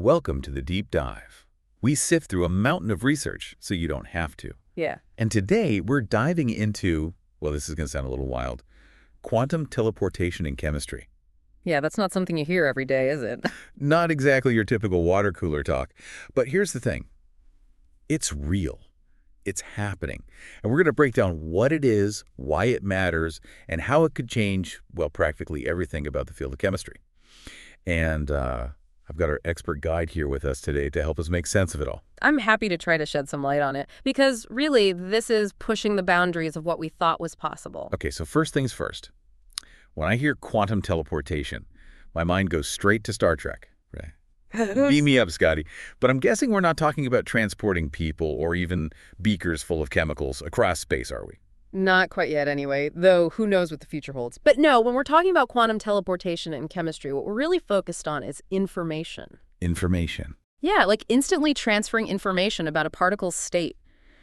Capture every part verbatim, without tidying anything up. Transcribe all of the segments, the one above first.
Welcome to the Deep Dive. We sift through a mountain of research so you don't have to. Yeah. And today we're diving into, well, this is going to sound a little wild, quantum teleportation in chemistry. Yeah, that's not something you hear every day, is it? Not exactly your typical water cooler talk. But here's the thing. It's real. It's happening. And we're going to break down what it is, why it matters, and how it could change, well, practically everything about the field of chemistry. And uh, I've got our expert guide here with us today to help us make sense of it all. I'm happy to try to shed some light on it, because really, this is pushing the boundaries of what we thought was possible. Okay, so first things first. When I hear quantum teleportation, my mind goes straight to Star Trek. Right? Beam me up, Scotty. But I'm guessing we're not talking about transporting people or even beakers full of chemicals across space, are we? Not quite yet, anyway, though who knows what the future holds. But no, when we're talking about quantum teleportation in chemistry, what we're really focused on is information. Information. Yeah, like instantly transferring information about a particle's state.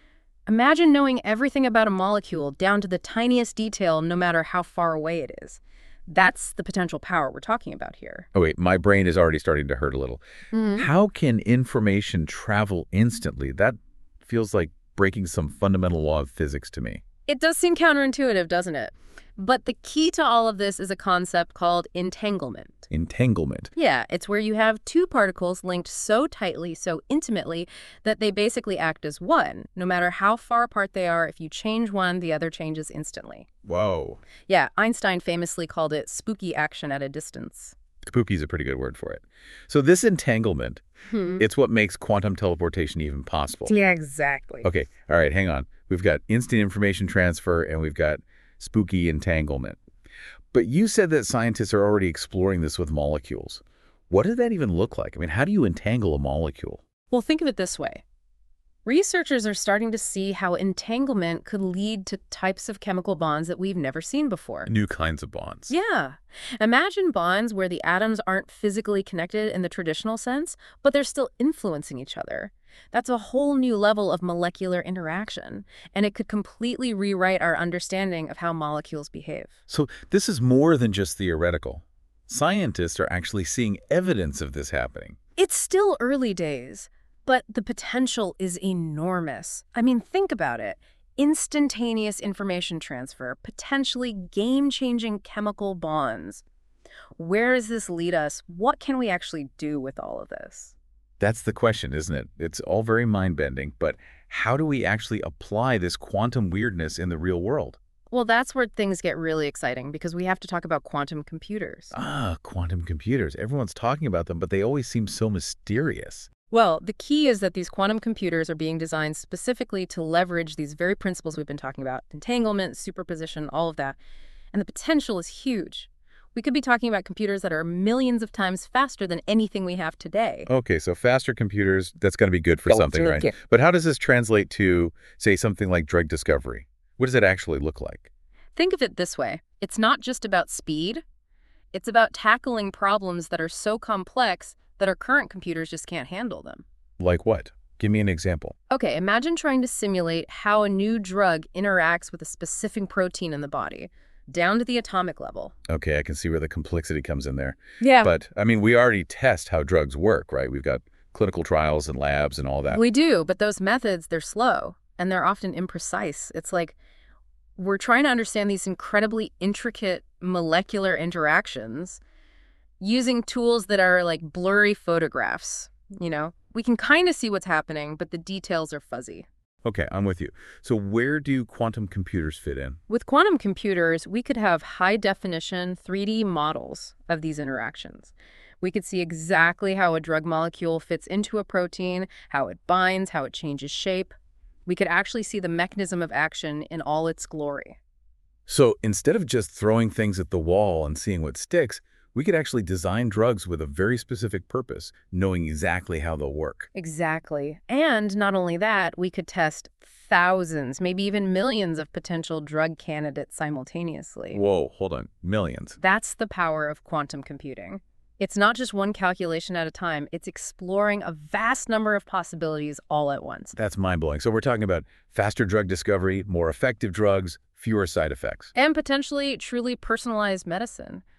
Imagine knowing everything about a molecule down to the tiniest detail, no matter how far away it is. That's the potential power we're talking about here. Oh, wait, my brain is already starting to hurt a little. Mm-hmm. How can information travel instantly? That feels like breaking some fundamental law of physics to me. It does seem counterintuitive, doesn't it? But the key to all of this is a concept called entanglement. Entanglement. Yeah, it's where you have two particles linked so tightly, so intimately, that they basically act as one. No matter how far apart they are, if you change one, the other changes instantly. Whoa. Yeah, Einstein famously called it spooky action at a distance. Spooky is a pretty good word for it. So this entanglement, Hmm. it's what makes quantum teleportation even possible. Yeah, exactly. Okay, all right, hang on. We've got instant information transfer and we've got spooky entanglement. But you said that scientists are already exploring this with molecules. What does that even look like? I mean, how do you entangle a molecule? Well, think of it this way. Researchers are starting to see how entanglement could lead to types of chemical bonds that we've never seen before. New kinds of bonds. Yeah. Imagine bonds where the atoms aren't physically connected in the traditional sense, but they're still influencing each other. That's a whole new level of molecular interaction, and it could completely rewrite our understanding of how molecules behave. So this is more than just theoretical. Scientists are actually seeing evidence of this happening. It's still early days, but the potential is enormous. I mean, think about it. Instantaneous information transfer, potentially game-changing chemical bonds. Where does this lead us? What can we actually do with all of this? That's the question, isn't it? It's all very mind-bending, but how do we actually apply this quantum weirdness in the real world? Well, that's where things get really exciting, because we have to talk about quantum computers. Ah, quantum computers. Everyone's talking about them, but they always seem so mysterious. Well, the key is that these quantum computers are being designed specifically to leverage these very principles we've been talking about: entanglement, superposition, all of that. And the potential is huge. We could be talking about computers that are millions of times faster than anything we have today. Okay, so faster computers, that's going to be good for something, right? Yeah. But how does this translate to, say, something like drug discovery? What does it actually look like? Think of it this way. It's not just about speed. It's about tackling problems that are so complex that our current computers just can't handle them. Like what? Give me an example. Okay, imagine trying to simulate how a new drug interacts with a specific protein in the body, down to the atomic level. Okay, I can see where the complexity comes in there. Yeah. But, I mean, we already test how drugs work, right? We've got clinical trials and labs and all that. We do, but those methods, they're slow, and they're often imprecise. It's like we're trying to understand these incredibly intricate molecular interactions using tools that are like blurry photographs, you know? We can kind of see what's happening, but the details are fuzzy. Okay, I'm with you. So where do quantum computers fit in? With quantum computers, we could have high-definition three D models of these interactions. We could see exactly how a drug molecule fits into a protein, how it binds, how it changes shape. We could actually see the mechanism of action in all its glory. So instead of just throwing things at the wall and seeing what sticks, we could actually design drugs with a very specific purpose, knowing exactly how they'll work. Exactly. And not only that, we could test thousands, maybe even millions of potential drug candidates simultaneously. Whoa, hold on. Millions. That's the power of quantum computing. It's not just one calculation at a time. It's exploring a vast number of possibilities all at once. That's mind-blowing. So we're talking about faster drug discovery, more effective drugs, fewer side effects. And potentially truly personalized medicine.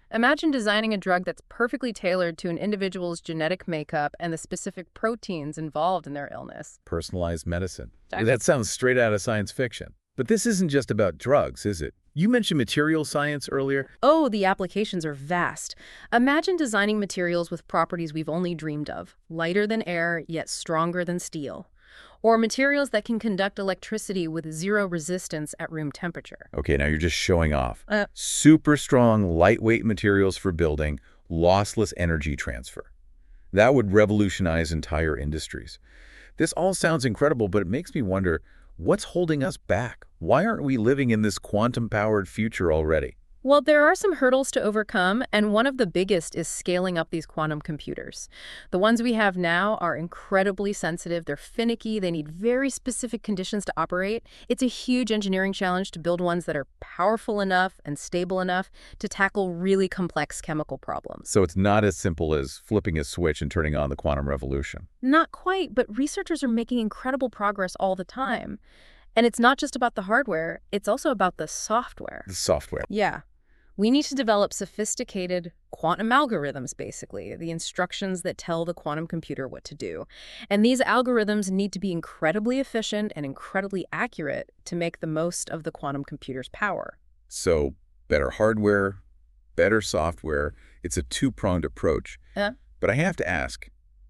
Imagine designing a drug that's perfectly tailored to an individual's genetic makeup and the specific proteins involved in their illness. Personalized medicine. Exactly. That sounds straight out of science fiction. But this isn't just about drugs, is it? You mentioned material science earlier. Oh, the applications are vast. Imagine designing materials with properties we've only dreamed of, lighter than air, yet stronger than steel. Or materials that can conduct electricity with zero resistance at room temperature. Okay, now you're just showing off. Uh, Super strong, lightweight materials for building, lossless energy transfer. That would revolutionize entire industries. This all sounds incredible, but it makes me wonder, what's holding us back? Why aren't we living in this quantum-powered future already? Well, there are some hurdles to overcome, and one of the biggest is scaling up these quantum computers. The ones we have now are incredibly sensitive, they're finicky, they need very specific conditions to operate. It's a huge engineering challenge to build ones that are powerful enough and stable enough to tackle really complex chemical problems. So it's not as simple as flipping a switch and turning on the quantum revolution. Not quite, but researchers are making incredible progress all the time. And it's not just about the hardware, it's also about the software. The software. Yeah. We need to develop sophisticated quantum algorithms, basically, the instructions that tell the quantum computer what to do. And these algorithms need to be incredibly efficient and incredibly accurate to make the most of the quantum computer's power. So better hardware, better software. It's a two-pronged approach. Uh, But I have to ask,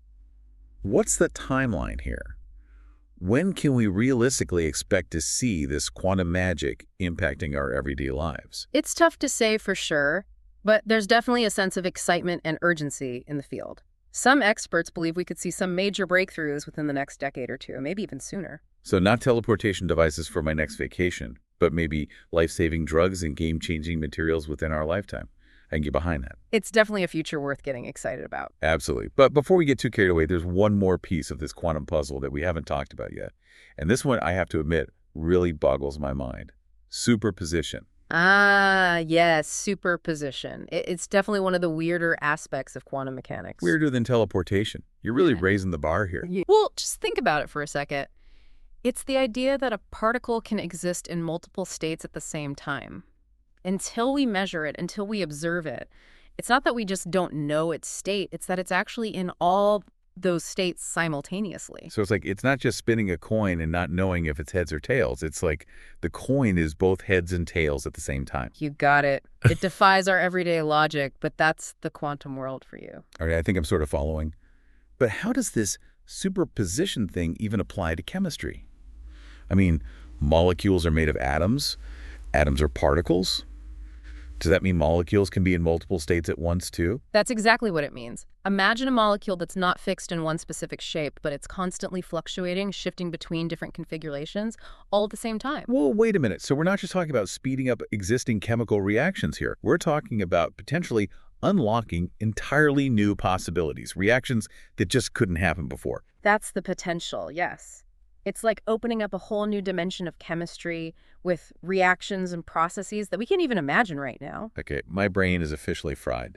what's the timeline here? When can we realistically expect to see this quantum magic impacting our everyday lives? it's tough to say for sure, but there's definitely a sense of excitement and urgency in the field. Some experts believe we could see some major breakthroughs within the next decade or two, maybe even sooner. So not teleportation devices for my next vacation, but maybe life-saving drugs and game-changing materials within our lifetime. I can get behind that. It's definitely a future worth getting excited about. Absolutely. But before we get too carried away, there's one more piece of this quantum puzzle that we haven't talked about yet. And this one, I have to admit, really boggles my mind. Superposition. Ah, yes, superposition. It- It's definitely one of the weirder aspects of quantum mechanics. Weirder than teleportation. You're really raising the bar here. Yeah. Well, just think about it for a second. It's the idea that a particle can exist in multiple states at the same time. Until we measure it, until we observe it, it's not that we just don't know its state, it's that it's actually in all those states simultaneously. So it's like, it's not just spinning a coin and not knowing if it's heads or tails. It's like the coin is both heads and tails at the same time. You got it. It defies our everyday logic, but that's the quantum world for you. All right, I think I'm sort of following. But how does this superposition thing even apply to chemistry? I mean, molecules are made of atoms. Atoms are particles. Does that mean molecules can be in multiple states at once, too? That's exactly what it means. Imagine a molecule that's not fixed in one specific shape, but it's constantly fluctuating, shifting between different configurations, all at the same time. Well, wait a minute. So we're not just talking about speeding up existing chemical reactions here. We're talking about potentially unlocking entirely new possibilities, reactions that just couldn't happen before. That's the potential, yes. It's like opening up a whole new dimension of chemistry with reactions and processes that we can't even imagine right now. Okay, my brain is officially fried.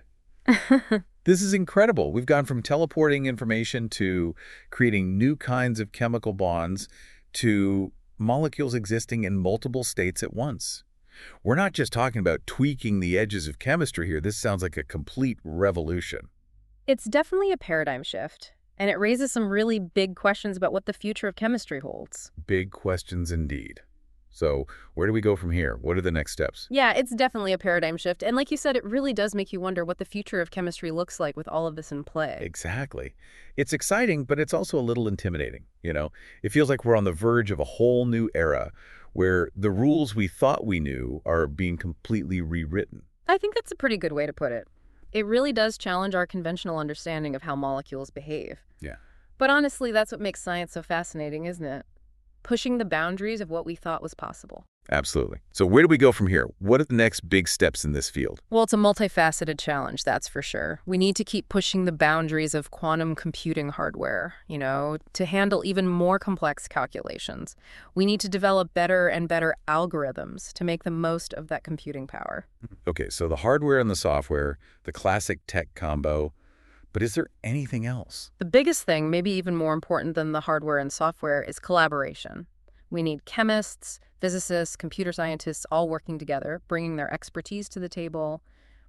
This is incredible. We've gone from teleporting information to creating new kinds of chemical bonds to molecules existing in multiple states at once. We're not just talking about tweaking the edges of chemistry here. This sounds like a complete revolution. It's definitely a paradigm shift, and it raises some really big questions about what the future of chemistry holds. Big questions indeed. So where do we go from here? What are the next steps? Yeah, it's definitely a paradigm shift. And like you said, it really does make you wonder what the future of chemistry looks like with all of this in play. Exactly. It's exciting, but it's also a little intimidating. You know, it feels like we're on the verge of a whole new era where the rules we thought we knew are being completely rewritten. I think that's a pretty good way to put it. It really does challenge our conventional understanding of how molecules behave. Yeah. But honestly, that's what makes science so fascinating, isn't it? Pushing the boundaries of what we thought was possible. Absolutely. So where do we go from here? What are the next big steps in this field? Well, it's a multifaceted challenge, that's for sure. We need to keep pushing the boundaries of quantum computing hardware, you know, to handle even more complex calculations. We need to develop better and better algorithms to make the most of that computing power. Okay, so the hardware and the software, the classic tech combo. But is there anything else? The biggest thing, maybe even more important than the hardware and software, is collaboration. We need chemists, physicists, computer scientists all working together, bringing their expertise to the table.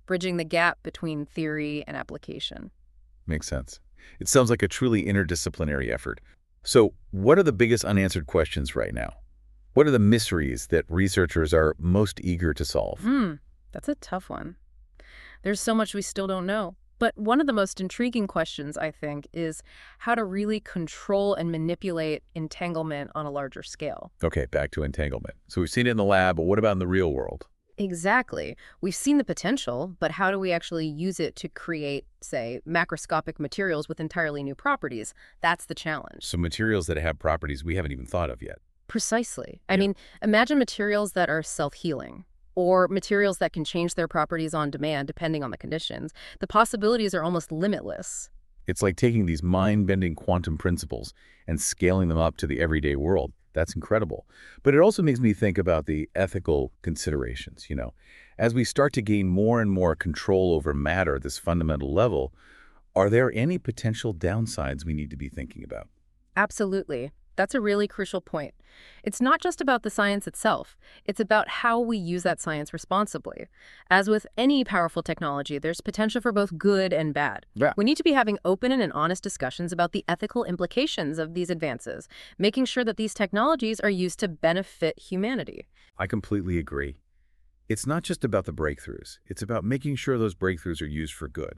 bridging the gap between theory and application. Makes sense. It sounds like a truly interdisciplinary effort. So, what are the biggest unanswered questions right now? What are the mysteries that researchers are most eager to solve? Hmm, that's a tough one. There's so much we still don't know. But one of the most intriguing questions, I think, is how to really control and manipulate entanglement on a larger scale. Okay, back to entanglement. So we've seen it in the lab, but what about in the real world? Exactly. We've seen the potential, but how do we actually use it to create, say, macroscopic materials with entirely new properties? That's the challenge. So materials that have properties we haven't even thought of yet. Precisely. I Yeah. mean, imagine materials that are self-healing, or materials that can change their properties on demand depending on the conditions. The possibilities are almost limitless. It's like taking these mind-bending quantum principles and scaling them up to the everyday world. That's incredible. But it also makes me think about the ethical considerations, you know. As we start to gain more and more control over matter at this fundamental level, are there any potential downsides we need to be thinking about? Absolutely. That's a really crucial point. It's not just about the science itself. It's about how we use that science responsibly. As with any powerful technology, there's potential for both good and bad. Yeah. We need to be having open and honest discussions about the ethical implications of these advances, making sure that these technologies are used to benefit humanity. I completely agree. It's not just about the breakthroughs. It's about making sure those breakthroughs are used for good.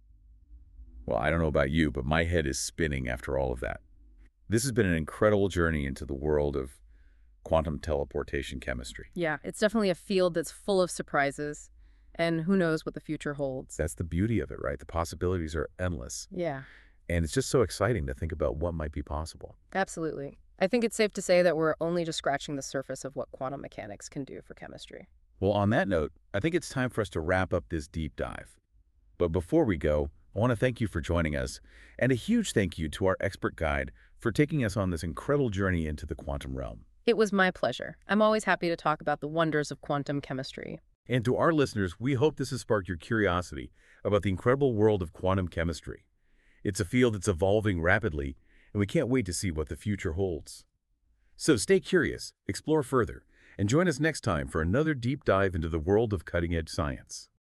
Well, I don't know about you, but my head is spinning after all of that. This has been an incredible journey into the world of quantum teleportation chemistry. Yeah, it's definitely a field that's full of surprises, and who knows what the future holds. That's the beauty of it, right? The possibilities are endless. Yeah, And it's just so exciting to think about what might be possible. absolutely. I think it's safe to say that we're only just scratching the surface of what quantum mechanics can do for chemistry. Well, on that note, I think it's time for us to wrap up this deep dive. But before we go, I want to thank you for joining us, and a huge thank you to our expert guide for taking us on this incredible journey into the quantum realm. It was my pleasure. I'm always happy to talk about the wonders of quantum chemistry. And to our listeners, we hope this has sparked your curiosity about the incredible world of quantum chemistry. It's a field that's evolving rapidly, and we can't wait to see what the future holds. So stay curious, explore further, and join us next time for another deep dive into the world of cutting-edge science.